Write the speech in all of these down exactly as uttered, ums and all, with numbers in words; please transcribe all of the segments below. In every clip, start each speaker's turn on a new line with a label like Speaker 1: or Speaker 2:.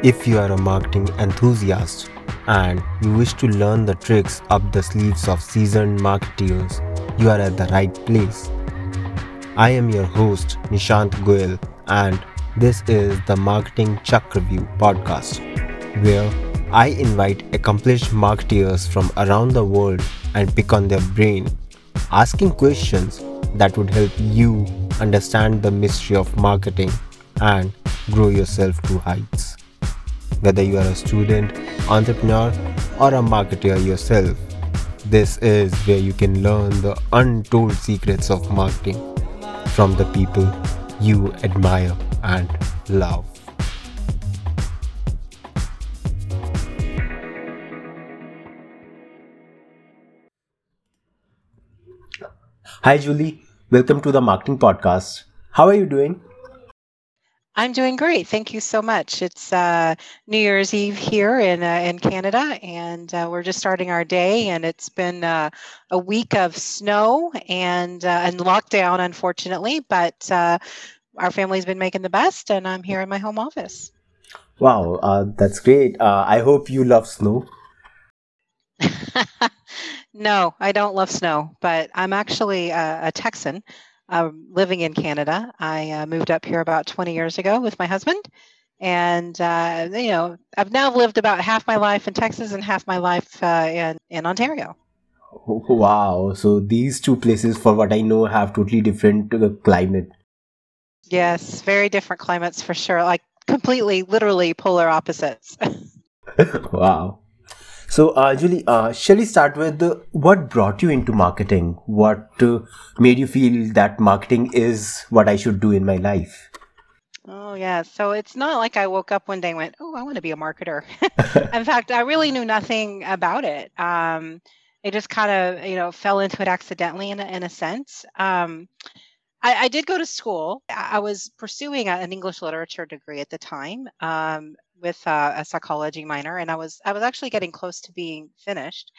Speaker 1: If you are a marketing enthusiast and you wish to learn the tricks up the sleeves of seasoned marketeers, you are at the right place. I am your host, Nishant Goyal, and this is the Marketing Chuck Review podcast, where I invite accomplished marketeers from around the world and pick on their brain, asking questions that would help you understand the mystery of marketing and grow yourself to heights. Whether you are a student, entrepreneur, or a marketer yourself, this is where you can learn the untold secrets of marketing from the people you admire and love. Hi, Julie. Welcome to the Marketing Podcast. How are you doing?
Speaker 2: I'm doing great. Thank you so much. It's uh, New Year's Eve here in uh, in Canada, and uh, we're just starting our day. And it's been uh, a week of snow and uh, and lockdown, unfortunately. But uh, our family's been making the best, and I'm here in my home office.
Speaker 1: Wow, uh, that's great. Uh, I hope you love snow.
Speaker 2: No, I don't love snow, but I'm actually a, a Texan um, living in Canada. I uh, moved up here about twenty years ago with my husband. And, uh, you know, I've now lived about half my life in Texas and half my life uh, in, in Ontario.
Speaker 1: Wow, so these two places, for what I know, have totally different uh, climate.
Speaker 2: Yes, very different climates for sure, like completely, literally polar opposites.
Speaker 1: Wow. So, uh, Julie, uh, shall we start with uh, what brought you into marketing? What uh, made you feel that marketing is what I should do in my life?
Speaker 2: Oh, yeah. So it's not like I woke up one day and went, oh, I want to be a marketer. In fact, I really knew nothing about it. Um, it just kind of, you know, fell into it accidentally in a, in a sense. Um, I, I did go to school. I I was pursuing a- an English literature degree at the time um, with uh, a psychology minor, and I was I was actually getting close to being finished.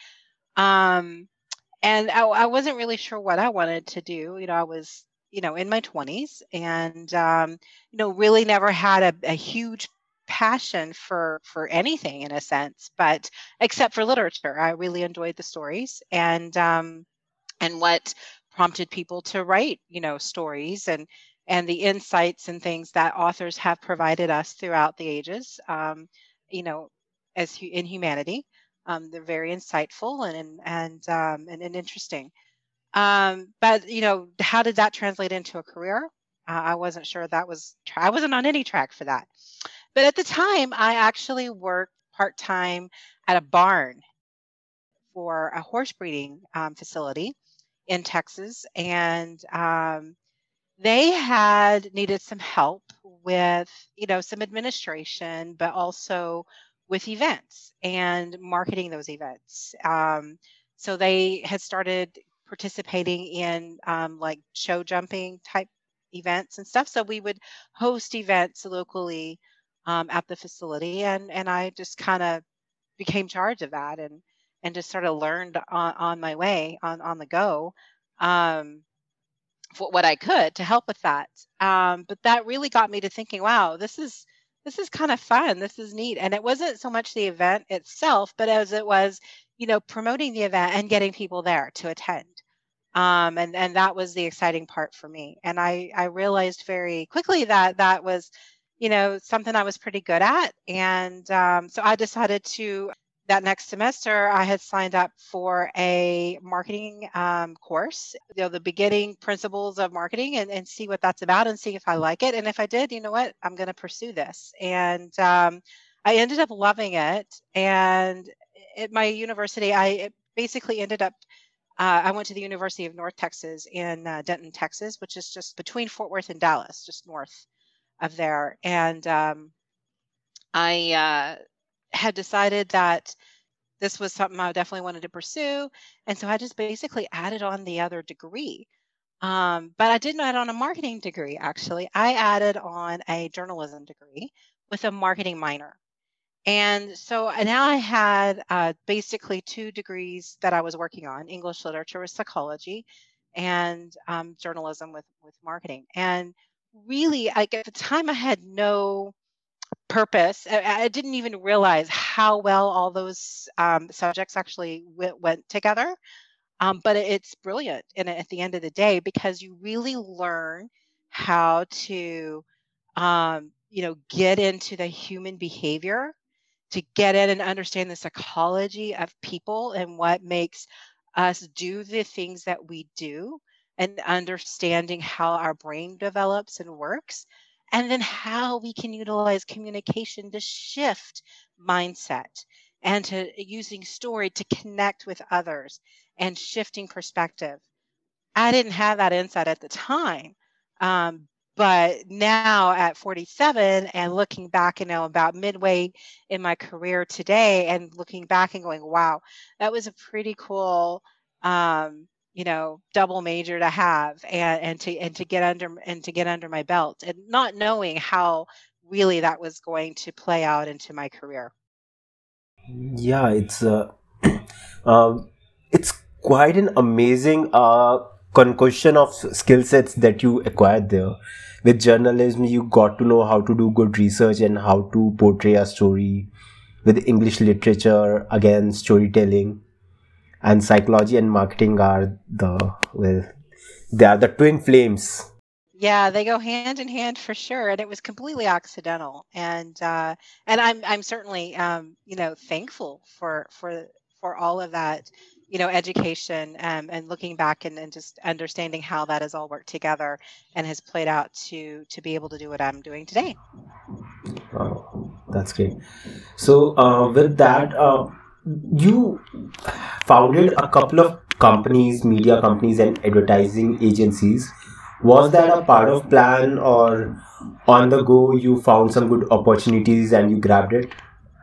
Speaker 2: Um, and I, I wasn't really sure what I wanted to do. You know, I was you know in my twenties, and um, you know really never had a, a huge passion for for anything in a sense, but except for literature. I really enjoyed the stories and um, and what prompted people to write you know stories and and the insights and things that authors have provided us throughout the ages um, you know as hu- in humanity. Um, they're very insightful and and and, um, and, and interesting. Um, but you know how did that translate into a career? uh, I wasn't sure that was tra- I wasn't on any track for that. But at the time I actually worked part-time at a barn for a horse breeding um, facility in Texas, and um, they had needed some help with, you know, some administration, but also with events and marketing those events. Um, so they had started participating in um, like show jumping type events and stuff. So we would host events locally um, at the facility, and and I just kind of became charge of that and and just sort of learned on, on my way on on the go. Um, for what I could to help with that. Um, but that really got me to thinking, wow, this is this is kind of fun. This is neat. And it wasn't so much the event itself, but as it was, you know, promoting the event and getting people there to attend. Um, and and that was the exciting part for me. And I I realized very quickly that that was, you know, something I was pretty good at. And um, so I decided to that next semester I had signed up for a marketing um, course, you know, the beginning principles of marketing, and, and see what that's about and see if I like it. And if I did, you know what, I'm going to pursue this. And um, I ended up loving it. And at my university, I it basically ended up uh, I went to the University of North Texas in uh, Denton, Texas, which is just between Fort Worth and Dallas, just north of there. And um, I uh, had decided that this was something I definitely wanted to pursue. And so I just basically added on the other degree. Um, but I didn't add on a marketing degree, actually. I added on a journalism degree with a marketing minor. And so I now I had uh, basically two degrees that I was working on: English literature with psychology, and um, journalism with with marketing. And really, like at the time, I had no purpose. I, I didn't even realize how well all those um, subjects actually w- went together. Um, but it- it's brilliant in, at the end of the day because you really learn how to, um, you know, get into the human behavior, to get in and understand the psychology of people and what makes us do the things that we do, and understanding how our brain develops and works, and then how we can utilize communication to shift mindset and to using story to connect with others and shifting perspective. I didn't have that insight at the time. Um, but now at forty-seven and looking back, you know, about midway in my career today and looking back and going, wow, that was a pretty cool, um, you know, double major to have and, and to, and to get under, and to get under my belt and not knowing how really that was going to play out into my career.
Speaker 1: Yeah, it's uh, um, it's quite an amazing uh, concussion of skill sets that you acquired there. With journalism, you got to know how to do good research and how to portray a story. With English literature, again, storytelling and psychology and marketing are the well, they are the twin flames.
Speaker 2: Yeah, they go hand in hand for sure, and it was completely accidental. And uh, and I'm I'm certainly um, you know thankful for for for all of that, you know, education, um, and looking back and, and just understanding how that has all worked together and has played out to to be able to do what I'm doing today.
Speaker 1: Oh, that's great. So, uh, with that, uh, you founded a couple of companies, media companies, and advertising agencies. Was that a part of plan, or on the go you found some good opportunities and you grabbed it?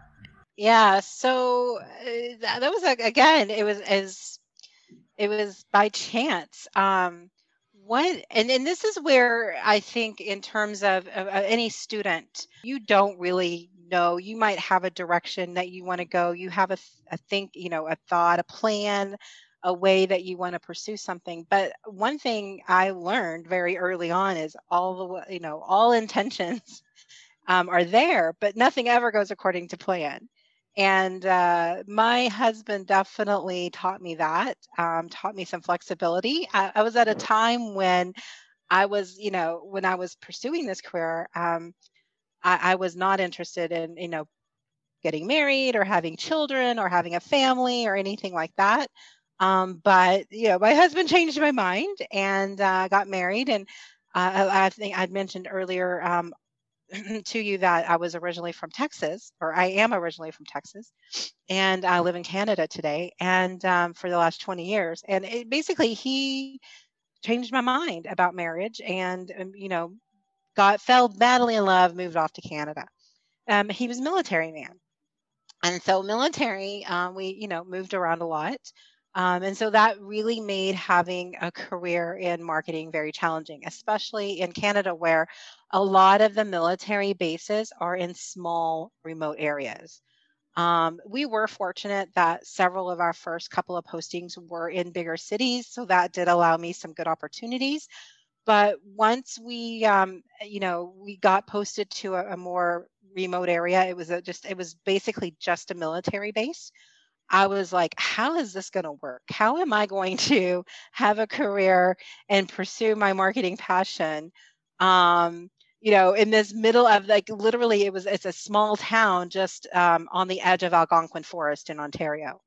Speaker 2: Yeah, so uh, that, that was like, again, it was as it was by chance. Um, what and and this is where I think in terms of, of, of any student, you don't really know. You might have a direction that you want to go. You have a, th- a think, you know, a thought, a plan, a way that you want to pursue something. But one thing I learned very early on is all the, wa- you know, all intentions um, are there, but nothing ever goes according to plan. And uh, my husband definitely taught me that, um, taught me some flexibility. I, I was at a time when I was, you know, when I was pursuing this career, um, I, I was not interested in, you know, getting married or having children or having a family or anything like that. Um, but you know, my husband changed my mind and uh, got married. And uh, I, I think I'd mentioned earlier, um, to you that I was originally from Texas, or I am originally from Texas, and I live in Canada today, and um, for the last twenty years. And it, basically, he changed my mind about marriage, and um, you know, got fell madly in love, moved off to Canada. Um, he was a military man, and so military, um, we you know moved around a lot. Um, and so that really made having a career in marketing very challenging, especially in Canada, where a lot of the military bases are in small, remote areas. Um, we were fortunate that several of our first couple of postings were in bigger cities, so that did allow me some good opportunities. But once we, um, you know, we got posted to a, a more remote area, it was a, just, it was basically just a military base. I was like, how is this going to work? How am I going to have a career and pursue my marketing passion? Um, you know, in this middle of like literally, it was it's a small town just um, on the edge of Algonquin Forest in Ontario,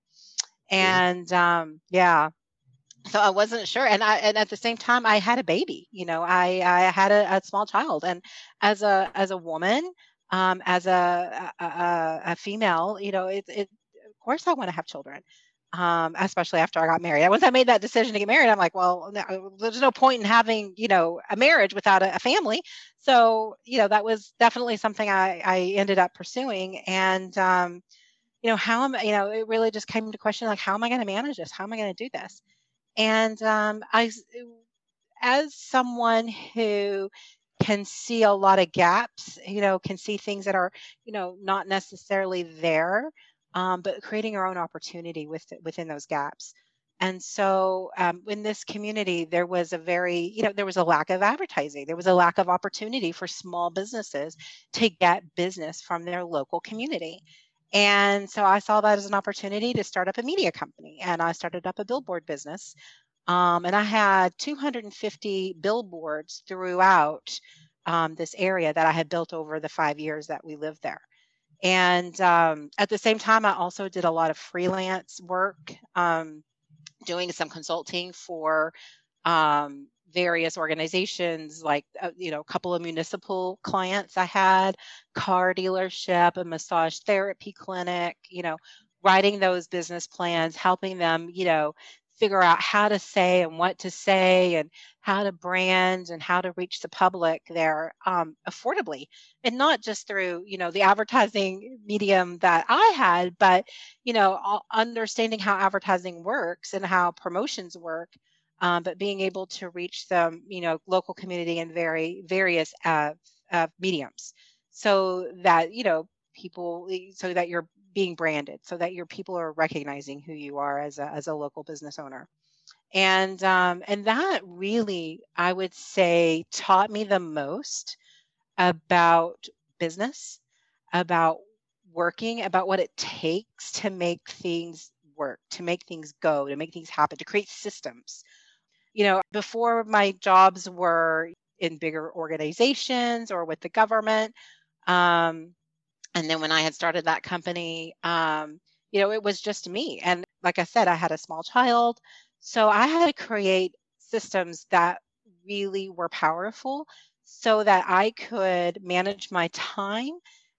Speaker 2: and um, yeah, so I wasn't sure. And I and at the same time I had a baby, you know, I I had a, a small child. And as a as a woman, um, as a a, a a female, you know, it, it of course I want to have children. Um, especially after I got married. Once I made that decision to get married, I'm like, well, no, there's no point in having, you know, a marriage without a, a family. So, you know, that was definitely something I, I ended up pursuing. And, um, you know, how am I, you know, it really just came to question, like, how am I going to manage this? How am I going to do this? And um, I, as someone who can see a lot of gaps, you know, can see things that are, you know, not necessarily there, um, but creating our own opportunity with within those gaps. And so um, in this community, there was a very, you know, there was a lack of advertising. There was a lack of opportunity for small businesses to get business from their local community. And so I saw that as an opportunity to start up a media company. And I started up a billboard business. Um, and I had two hundred fifty billboards throughout um, this area that I had built over the five years that we lived there. And um, at the same time, I also did a lot of freelance work. Um, doing some consulting for um, various organizations, like uh, you know, a couple of municipal clients I had, car dealership, a massage therapy clinic. You know, writing those business plans, helping them, you know, figure out how to say and what to say and how to brand and how to reach the public there um, affordably, and not just through, you know, the advertising medium that I had, but you know, all- understanding how advertising works and how promotions work, um, but being able to reach the, you know, local community in very various uh, uh, mediums, so that you know people, so that you're being branded, so that your people are recognizing who you are as a as a local business owner, and um, and that really, I would say, taught me the most about business, about working, about what it takes to make things work, to make things go, to make things happen, to create systems. You know, before my jobs were in bigger organizations or with the government. Um, and then when I had started that company, um, you know, it was just me. And like I said, I had a small child. So I had to create systems that really were powerful so that I could manage my time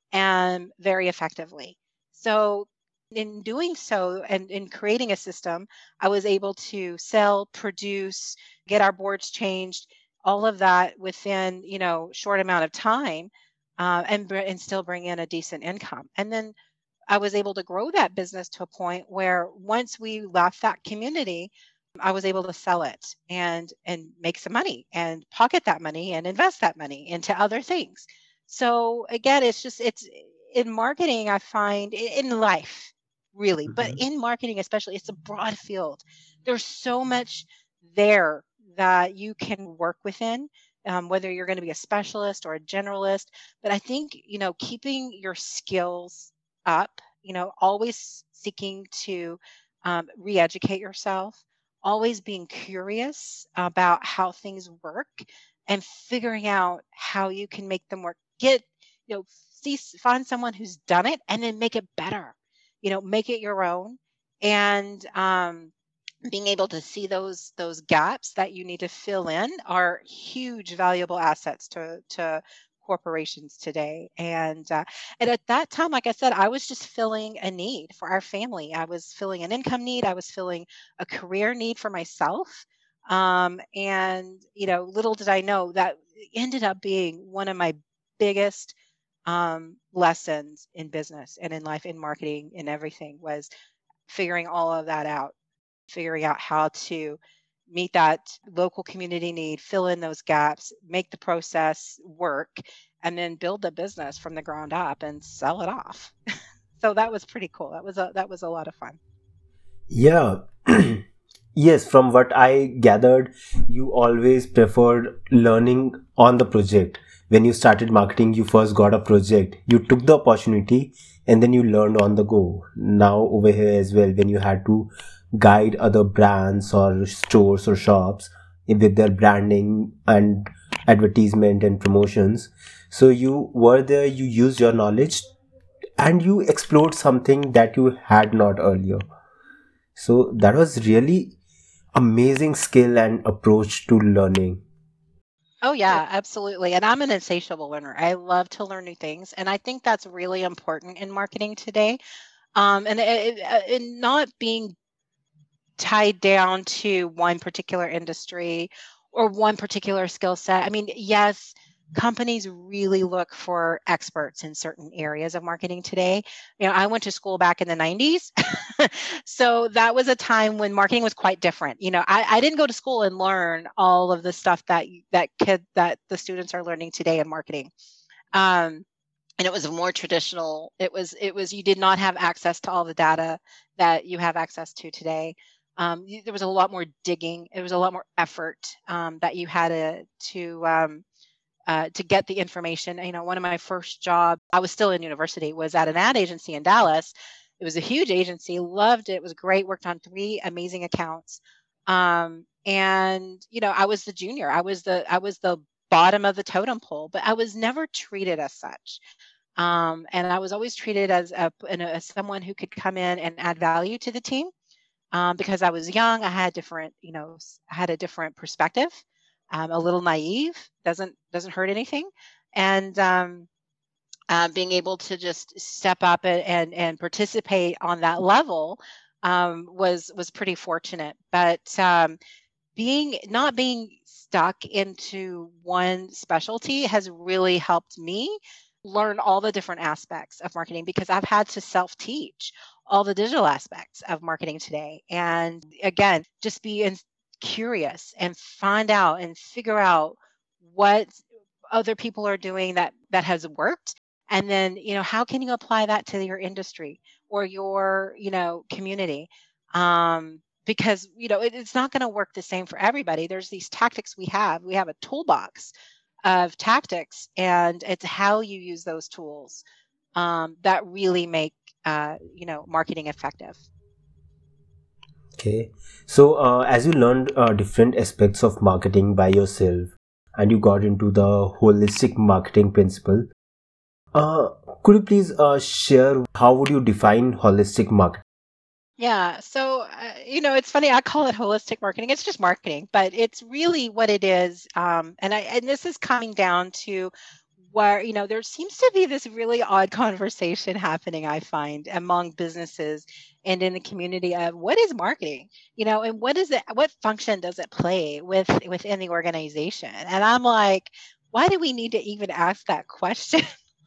Speaker 2: and very effectively. So in doing so and in creating a system, I was able to sell, produce, get our boards changed, all of that within, you know, short amount of time, uh, and br- and still bring in a decent income. And then I was able to grow that business to a point where once we left that community, I was able to sell it and and make some money and pocket that money and invest that money into other things. So again, it's just it's in marketing, I find, i- in life really, but
Speaker 1: Mhm.
Speaker 2: in marketing especially, it's a broad field. There's so much there that you can work within, um, whether you're going to be a specialist or a generalist. But I think, you know, keeping your skills up, you know, always seeking to um, re-educate yourself, always being curious about how things work and figuring out how you can make them work. Get, you know, see, find someone who's done it and then make it better, you know, make it your own. And, um, being able to see those those gaps that you need to fill in are huge valuable assets to to corporations today. And uh, and at that time, like I said, I was just filling a need for our family. I was filling an income need. I was filling a career need for myself. Um, and you know, little did I know that ended up being one of my biggest um, lessons in business and in life, in marketing, in everything, was figuring all of that out, figuring out how to meet that local community need, fill in those gaps, make the process work, and then build the business from the ground up and sell it off. So that was pretty cool. That was a that was a lot of fun.
Speaker 1: Yeah. Yes, from what I gathered, you always preferred learning on the project. When you started marketing, you first got a project, you took the opportunity, and then you learned on the go. Now, over here as well, when you had to guide other brands or stores or shops with their branding and advertisement and promotions, so you were there, you used your knowledge, and you explored something that you had not earlier. So that was really amazing skill and approach to learning.
Speaker 2: Oh yeah, absolutely. And I'm an insatiable learner. I love to learn new things, and I think that's really important in marketing today. Um, and it, it, uh, and not being tied down to one particular industry or one particular skill set. I mean, yes, companies really look for experts in certain areas of marketing today. You know, I went to school back in the nineties. So that was a time when marketing was quite different. You know, I, I didn't go to school and learn all of the stuff that you- that kid that the students are learning today in marketing. Um, and it was a more traditional, it was it was you did not have access to all the data that you have access to today. Um, y- there was a lot more digging. It was a lot more effort um, that you had to to um, uh, to get the information. You know, one of my first jobs, I was still in university, was at an ad agency in Dallas. It was a huge agency, loved it. It was great. Worked on three amazing accounts. Um, and you know, I was the junior. I was the I was the bottom of the totem pole, but I was never treated as such. Um, and I was always treated as a, an- as someone who could come in and add value to the team um, because I was young. I had different, you know, s- I had a different perspective, um, a little naive. Doesn't doesn't hurt anything, and um, uh, being able to just step up and and, and participate on that level um, was was pretty fortunate. But um, being not being stuck into one specialty has really helped me learn all the different aspects of marketing because I've had to self teach all the digital aspects of marketing today. And again, just be in, curious and find out and figure out what other people are doing that that has worked, and then you know how can you apply that to your industry or your you know community. um, because you know it, it's not going to work the same for everybody. There's these tactics we have. We have a toolbox of tactics, and it's how you use those tools um, that really make uh, you know marketing effective.
Speaker 1: Okay. So, uh, as you learned uh, different aspects of marketing by yourself and you got into the holistic marketing principle, uh, could you please uh, share how would you define holistic marketing?
Speaker 2: Yeah. So, uh, you know, it's funny. I call it holistic marketing. It's just marketing, but it's really what it is. Um, and I, and this is coming down to where, you know, there seems to be this really odd conversation happening, I find, among businesses and in the community of what is marketing, you know, and what is it, what function does it play with within the organization? And I'm like, why do we need to even ask that question?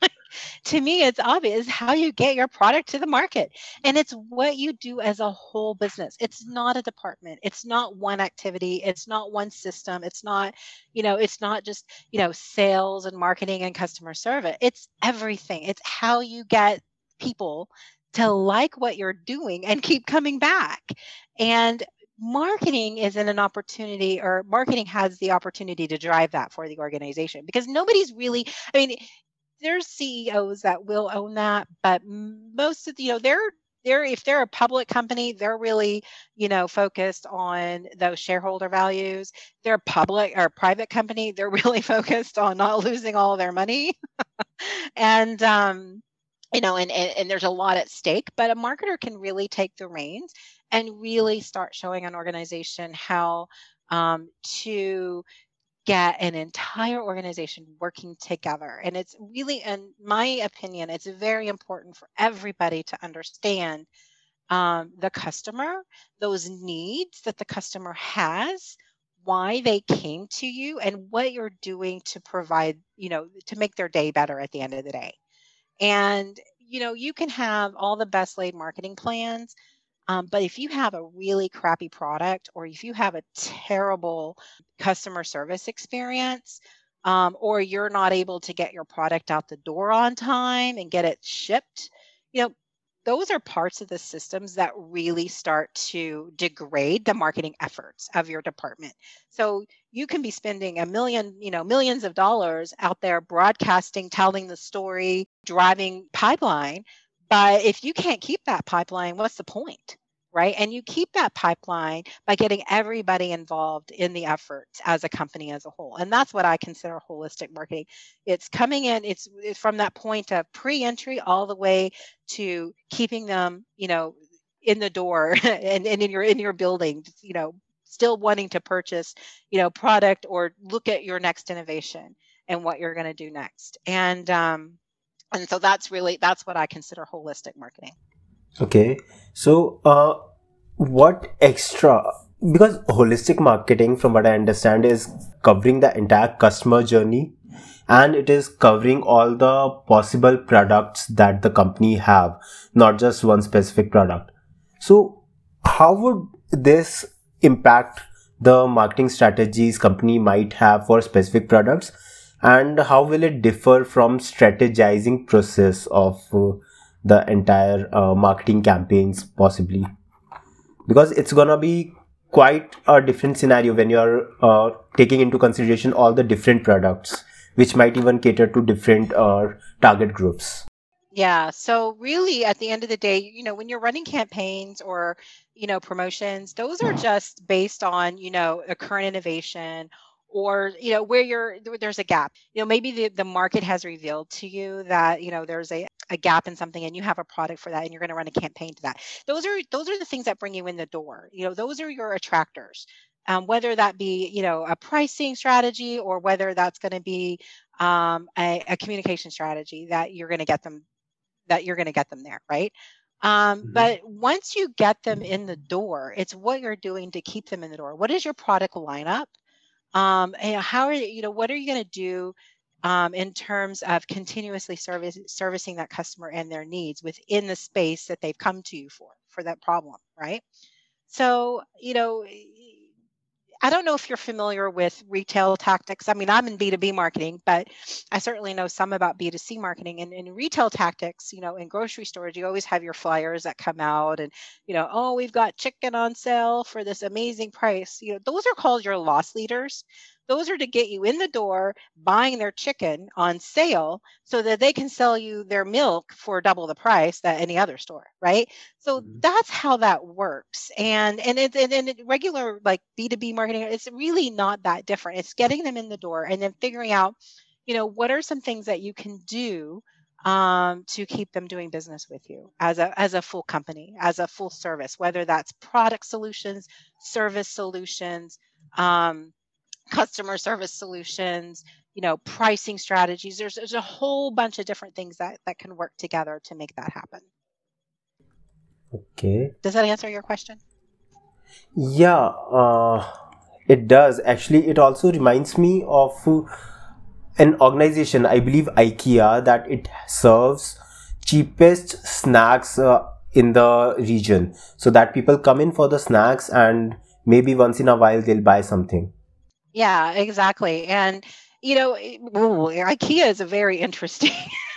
Speaker 2: To me, it's obvious how you get your product to the market. And it's what you do as a whole business. It's not a department. It's not one activity. It's not one system. It's not, you know, it's not just, you know, sales and marketing and customer service. It's everything. It's how you get people to like what you're doing and keep coming back. And marketing is in an opportunity, or marketing has the opportunity to drive that for the organization because nobody's really, I mean, there's C E Os that will own that, but most of the, you know, they're they're if they're a public company, they're really, you know, focused on those shareholder values. They're a public or private company, they're really focused on not losing all of their money. And um, you know, and, and and there's a lot at stake, but a marketer can really take the reins and really start showing an organization how um, to get an entire organization working together. And it's really, in my opinion, it's very important for everybody to understand um, the customer, those needs that the customer has, why they came to you, and what you're doing to provide, you know, to make their day better at the end of the day. And, you know, you can have all the best laid marketing plans, um, but if you have a really crappy product or if you have a terrible customer service experience, um, or you're not able to get your product out the door on time and get it shipped, you know, those are parts of the systems that really start to degrade the marketing efforts of your department. So you can be spending a million, you know, millions of dollars out there broadcasting, telling the story, driving pipeline, but if you can't keep that pipeline, what's the point? Right. And you keep that pipeline by getting everybody involved in the efforts as a company as a whole. And that's what I consider holistic marketing. It's coming in, it's, it's from that point of pre entry all the way to keeping them, you know, in the door and, and in your in your building, you know, still wanting to purchase, you know, product or look at your next innovation and what you're going to do next. And um, and so that's really that's what I consider holistic marketing.
Speaker 1: Okay. So, uh, what extra? Because holistic marketing, from what I understand, is covering the entire customer journey, and it is covering all the possible products that the company have, not just one specific product. So, how would this impact the marketing strategies company might have for specific products, and how will it differ from strategizing process of uh, the entire uh, marketing campaigns possibly? because it's gonna be quite a different scenario when you're uh, taking into consideration all the different products which might even cater to different uh, target groups.
Speaker 2: Yeah. So really at the end of the day, you know, when you're running campaigns or, you know, promotions, those are just based on, you know, a current innovation or, you know, where you're there- there's a gap. You know, maybe the, the market has revealed to you that, you know, there's a, a gap in something and you have a product for that and you're going to run a campaign to that. Those are those are the things that bring you in the door. You know, those are your attractors. Um, whether that be, you know, a pricing strategy or whether that's going to be um, a, a communication strategy that you're going to get them that you're going to get them there, right? Um,
Speaker 1: Mhm.
Speaker 2: but once you get them in the door, it's what you're doing to keep them in the door. What is your product lineup? Um, and how are you, you know, what are you going to do um, in terms of continuously service, servicing that customer and their needs within the space that they've come to you for, for that problem, right? So, you know, I don't know if you're familiar with retail tactics. I mean, I'm in B two B marketing, but I certainly know some about B two C marketing. And in retail tactics, you know, in grocery stores, you always have your flyers that come out and, you know, oh, we've got chicken on sale for this amazing price. You know, those are called your loss leaders. Those are to get you in the door buying their chicken on sale so that they can sell you their milk for double the price that any other store, right? So
Speaker 1: Mhm.
Speaker 2: that's how that works. And and it's and, and it, regular like B two B marketing, it's really not that different. It's getting them in the door and then figuring out, you know, what are some things that you can do um, to keep them doing business with you as a as a full company, as a full service, whether that's product solutions, service solutions, um, customer service solutions, you know, pricing strategies. There's there's a whole bunch of different things that that can work together to make that happen.
Speaker 1: Okay.
Speaker 2: Does that answer your question?
Speaker 1: Yeah, uh, it does. Actually, it also reminds me of uh, an organization, I believe IKEA, that it serves cheapest snacks uh, in the region, so that people come in for the snacks and maybe once in a while they'll buy something.
Speaker 2: Yeah, exactly. And you know, it- ooh, IKEA is a very interesting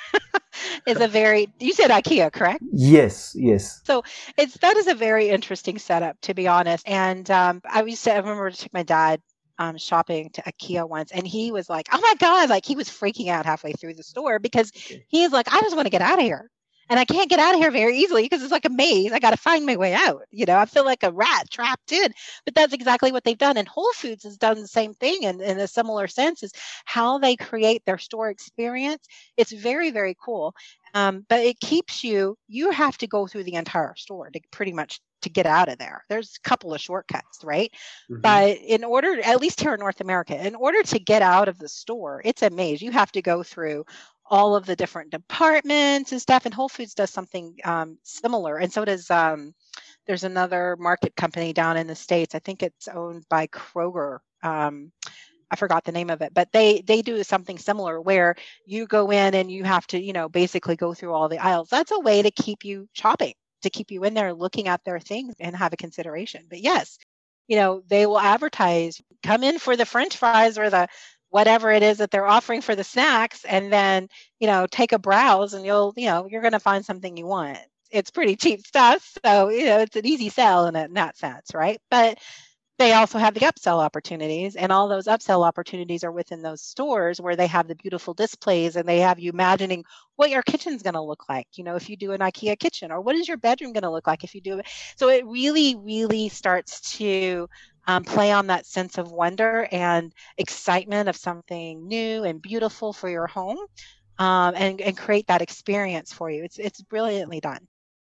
Speaker 2: is a very you said IKEA, correct?
Speaker 1: Yes, yes.
Speaker 2: So it's that is a very interesting setup, to be honest. And um, I used to I remember I took my dad um, shopping to IKEA once, and he was like, "Oh my god!" Like he was freaking out halfway through the store because
Speaker 1: Okay.
Speaker 2: he's like, "I just want to get out of here." And I can't get out of here very easily because it's like a maze. I got to find my way out. You know, I feel like a rat trapped in. But that's exactly what they've done. And Whole Foods has done the same thing in, in a similar sense is how they create their store experience. It's very, very cool. Um, but it keeps you, you have to go through the entire store to pretty much to get out of there. There's a couple of shortcuts, right?
Speaker 1: Mhm.
Speaker 2: But in order, at least here in North America, in order to get out of the store, it's a maze. You have to go through all of the different departments and stuff. And Whole Foods does something um, similar. And so does, um, there's another market company down in the States. I think it's owned by Kroger. Um, I forgot the name of it, but they they do something similar where you go in and you have to, you know, basically go through all the aisles. That's a way to keep you shopping, to keep you in there looking at their things and have a consideration. But yes, you know, they will advertise, come in for the French fries or the whatever it is that they're offering for the snacks, and then, you know, take a browse and you'll, you know, you're going to find something you want. It's pretty cheap stuff, so you know it's an easy sell in, a, in that sense, right? But they also have the upsell opportunities, and all those upsell opportunities are within those stores where they have the beautiful displays and they have you imagining what your kitchen's going to look like, you know, if you do an IKEA kitchen, or what is your bedroom going to look like if you do it. So it really, really starts to um, play on that sense of wonder and excitement of something new and beautiful for your home, um, and, and create that experience for you. It's, it's brilliantly done.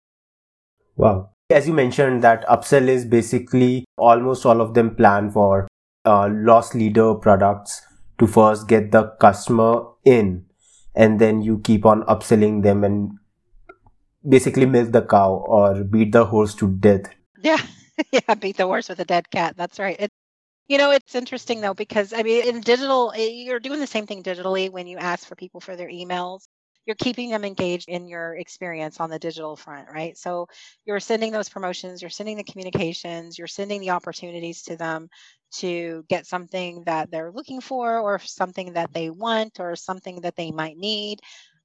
Speaker 1: Wow. As you mentioned, that upsell is basically almost all of them plan for uh, loss leader products to first get the customer in, and then you keep on upselling them and basically milk the cow or beat the horse to death.
Speaker 2: Yeah. Yeah. Beat the horse with a dead cat. That's right. You know, it's interesting though, because I mean, in digital, eh, you're doing the same thing digitally when you ask for people for their emails. You're keeping them engaged in your experience on the digital front, right? So you're sending those promotions, you're sending the communications, you're sending the opportunities to them to get something that they're looking for or something that they want or something that they might need.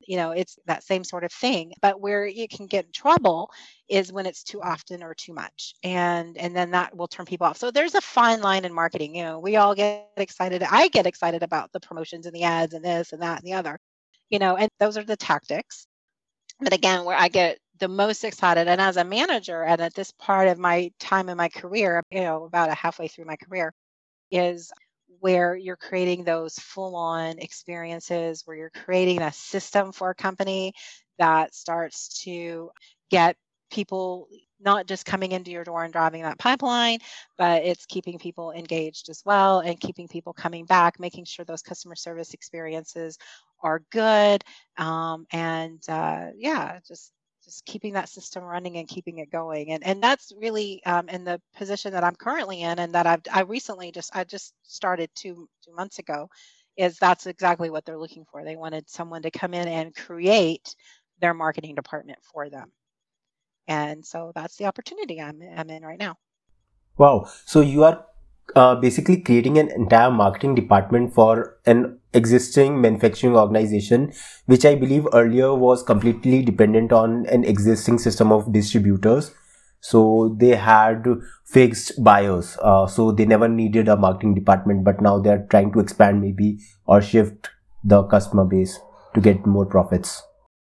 Speaker 2: You know, it's that same sort of thing. But where you can get in trouble is when it's too often or too much. And and then that will turn people off. So there's a fine line in marketing. You know, we all get excited. I get excited about the promotions and the ads and this and that and the other, you know, and those are the tactics. But again, where I get the most excited, and as a manager, and at this part of my time in my career, you know, about a halfway through my career, is where you're creating those full on experiences, where you're creating a system for a company that starts to get people not just coming into your door and driving that pipeline, but it's keeping people engaged as well and keeping people coming back, making sure those customer service experiences are good. Um, and uh, yeah, just just keeping that system running and keeping it going. And and that's really um, in the position that I'm currently in, and that I've I recently just I just started two two months ago, is that's exactly what they're looking for. They wanted someone to come in and create their marketing department for them. And so that's the opportunity I'm I'm in right now.
Speaker 1: Wow. So you are uh, basically creating an entire marketing department for an existing manufacturing organization, which I believe earlier was completely dependent on an existing system of distributors. So they had fixed buyers. Uh, so they never needed a marketing department, but now they're trying to expand maybe or shift the customer base to get more profits.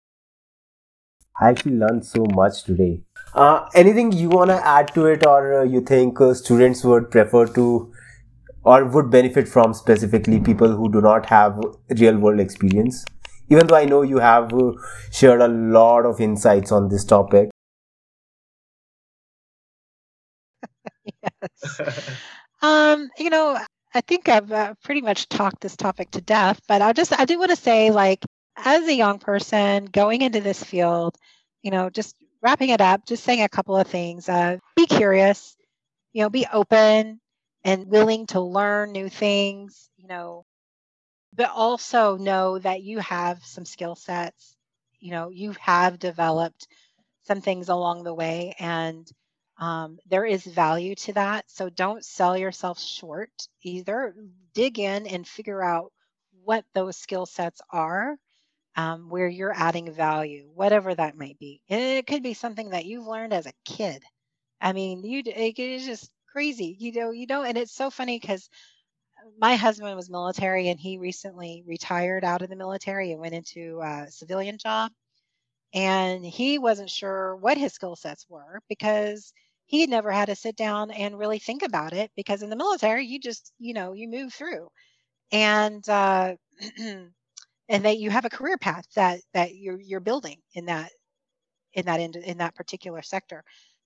Speaker 1: I actually learned so much today. Uh, anything you want to add to it, or uh, you think uh, students would prefer to or would benefit from, specifically people who do not have real world experience? Even though I know you have uh, shared a lot of insights on this topic.
Speaker 2: Yes. Um, you know, I think I've uh, pretty much talked this topic to death, but I just I do want to say, like, as a young person going into this field, you know, just wrapping it up, just saying a couple of things. Uh, be curious, you know, be open and willing to learn new things, you know, but also know that you have some skill sets, you know, you have developed some things along the way, and um, there is value to that. So don't sell yourself short either. Dig in and figure out what those skill sets are, um, where you're adding value, whatever that might be. And it could be something that you've learned as a kid. I mean, you d- it is just crazy, you know. You know, and it's so funny because my husband was military, and he recently retired out of the military and went into a civilian job, and he wasn't sure what his skill sets were because he had never had to sit down and really think about it, because in the military you just, you know, you move through, and uh, and that you have a career path that that you're you're building in that in that in, in that particular sector.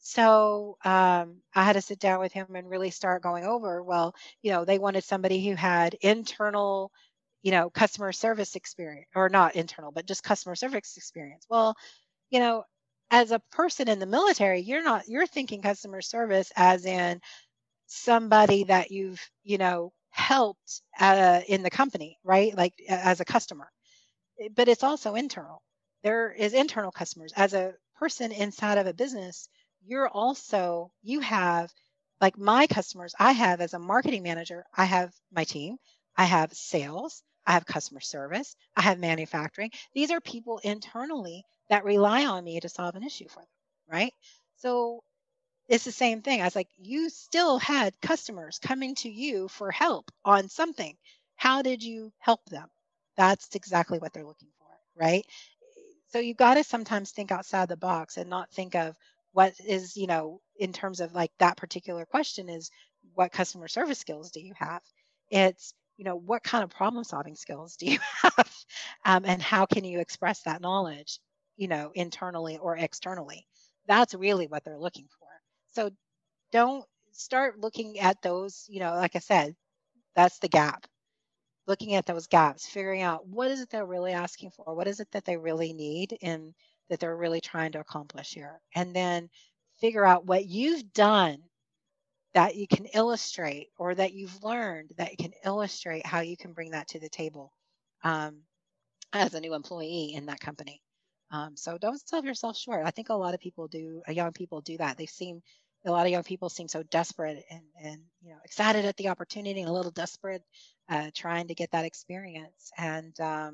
Speaker 2: So um, I had to sit down with him and really start going over, well, you know, they wanted somebody who had internal, you know, customer service experience, or not internal, but just customer service experience. Well, you know, as a person in the military, you're not, you're thinking customer service as in somebody that you've, you know, helped uh, in the company, right? Like a- as a customer. Eh, but it's also internal. There is internal customers. As a person inside of a business, you're also, you have, like my customers, I have as a marketing manager, I have my team, I have sales, I have customer service, I have manufacturing. These are people internally that rely on me to solve an issue for them, right? So it's the same thing. I was like, you still had customers coming to you for help on something. How did you help them? That's exactly what they're looking for, right? So you got to sometimes think outside the box and not think of what is, you know, in terms of like that particular question is, what customer service skills do you have? It's, you know, what kind of problem solving skills do you have? Um, and how can you express that knowledge, you know, internally or externally? That's really what they're looking for. So don't start looking at those, you know, like I said, that's the gap. Looking at those gaps, figuring out what is it they're really asking for, what is it that they really need and that they're really trying to accomplish here. And then figure out what you've done that you can illustrate, or that you've learned that you can illustrate how you can bring that to the table. Um, as a new employee in that company. Um, so don't sell yourself short. I think a lot of people do, uh, young people do that. They seem, a lot of young people seem so desperate and, and you know, excited at the opportunity and a little desperate, uh, trying to get that experience. And um,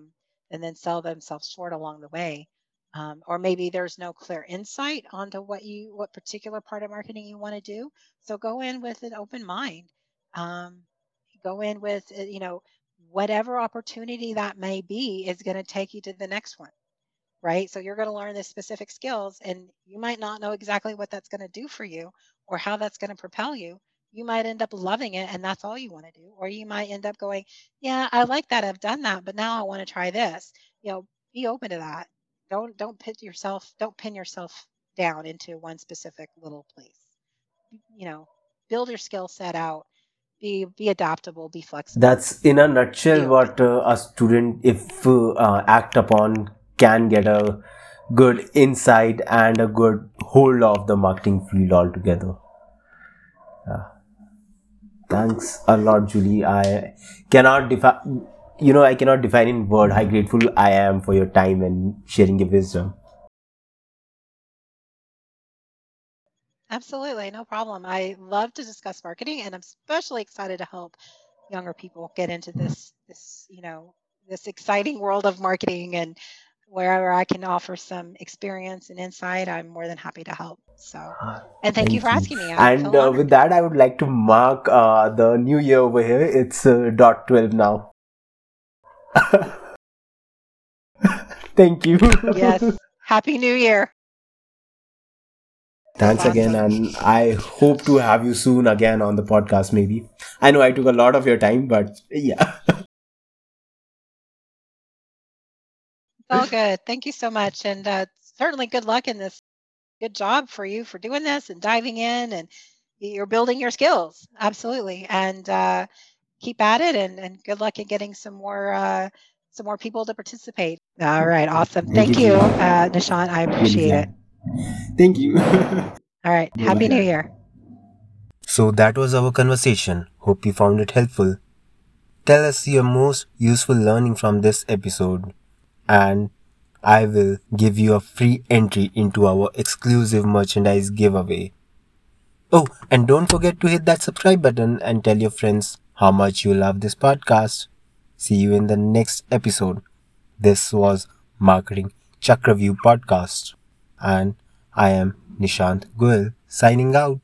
Speaker 2: and then sell themselves short along the way. Um, or maybe there's no clear insight onto what you what particular part of marketing you want to do. So go in with an open mind. Um, go in with uh, you know whatever opportunity that may be is going to take you to the next one, right? So you're going to learn the specific skills, and you might not know exactly what that's going to do for you or how that's going to propel you. You might end up loving it, and that's all you want to do. Or you might end up going, yeah, I like that, I've done that, but now I want to try this. You know, be open to that. Don't don't pit yourself, don't pin yourself down into one specific little place. You know, build your skill set out. Be be adaptable. Be flexible.
Speaker 1: That's in a
Speaker 2: Be
Speaker 1: nutshell
Speaker 2: open.
Speaker 1: what uh, a student, if uh, uh, act upon, can get a good insight and a good hold of the marketing field altogether. Thanks a lot, Julie. I cannot define, you know, I cannot define in word how grateful I am for your time and sharing your wisdom.
Speaker 2: Absolutely, no problem. I love to discuss marketing, and I'm especially excited to help younger people get into this this you know this exciting world of marketing. And wherever I can offer some experience and insight, I'm more than happy to help. So, and thank you for
Speaker 1: Thank you.
Speaker 2: asking me. I feel
Speaker 1: And uh, with
Speaker 2: honored.
Speaker 1: that, I would like to mark uh, the new year over here. It's uh, dot twelve now. Thank you.
Speaker 2: Yes. Happy New Year. That's
Speaker 1: Thanks again,
Speaker 2: awesome.
Speaker 1: and I hope to have you soon again on the podcast, maybe. I know I took a lot of your time, but yeah.
Speaker 2: It's all good. Thank you so much. And uh, certainly good luck in this. Good job for you for doing this and diving in, and you're building your skills. Absolutely. And uh, keep at it, and, and good luck in getting some more uh, some more people to participate. All right, awesome.
Speaker 1: Thank you,
Speaker 2: Thank you,
Speaker 1: Julie.
Speaker 2: uh, Nishant. I
Speaker 1: Really
Speaker 2: appreciate it.
Speaker 1: glad. Thank you.
Speaker 2: All right,
Speaker 1: Bye
Speaker 2: happy New
Speaker 1: bye.
Speaker 2: Year.
Speaker 1: So that was our conversation. Hope you found it helpful. Tell us your most useful learning from this episode, and I will give you a free entry into our exclusive merchandise giveaway. Oh, and don't forget to hit that subscribe button and tell your friends how much you love this podcast. See you in the next episode. This was Marketing Chakraview Podcast, and I am Nishant Goel signing out.